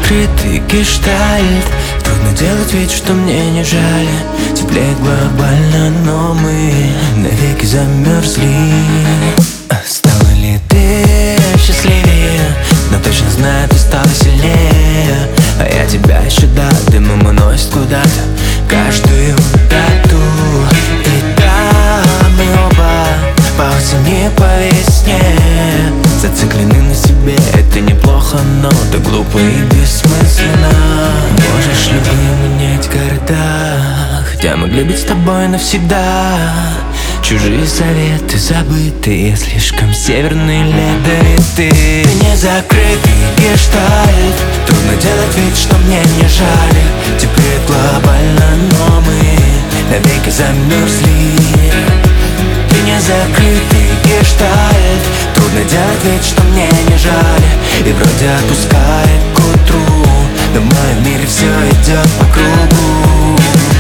закрытый гештальт. Трудно делать вид, что мне не жаль. Теплеет глобально, но мы навеки замерзли. Стала ли ты счастливее? Но точно знаю, ты стала сильнее. А я тебя еще до дымом уносит куда-то каждую дату. И да, мы оба по осени, по весне зациклены на себе, это неплохо, но так глупо и бессмысленно. Можешь ли вы менять города, хотя могли быть с тобой навсегда. Чужие советы забытые, слишком северные ледовитые. Ты не закрытый гештальт. Трудно делать вид, что мне не жаль. Теплеет глобально, но мы навеки замерзли. Ты не закрытый гештальт. Трудно делать вид, что мне не жаль. И вроде отпускает к утру, но в моем мире все идет по кругу.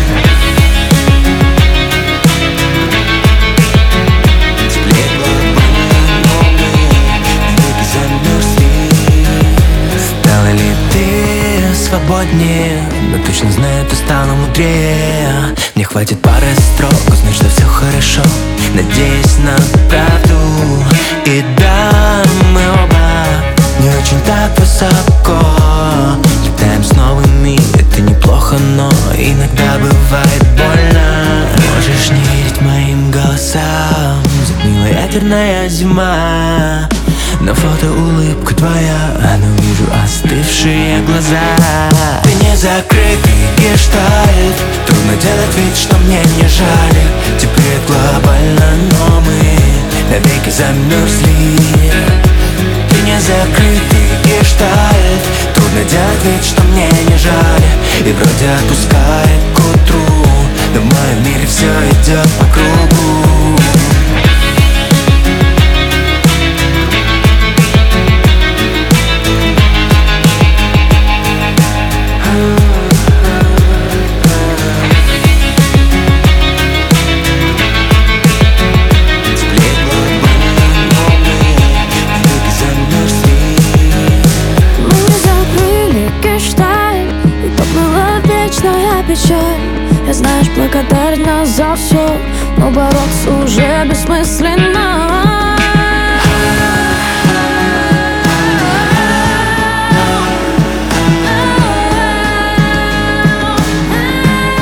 Стала ли ты свободнее? Но точно знаю, ты стала мудрее. Мне хватит пары строк, узнать, что все хорошо, надеясь на правду. И да, мы оба не очень так высоко летаем с новыми, это неплохо, но иногда бывает больно. Можешь не верить моим голосам, затмила ядерная зима. На фото улыбка твоя, но вижу остывшие глаза. Ты не закрытый гештальт. Трудно делать вид, что мне не жаль. Теплеет глобально, но мы навеки замерзли. Ты не закрытый гештальт. Трудно делать вид, что мне не жаль. И вроде отпускает к утру, но в моем мире все идет по кругу. Я, знаешь, благодарна за все, но бороться уже бессмысленно.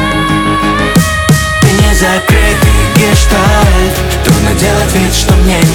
Ты не закрытый гештальт. Трудно делать вид, что мне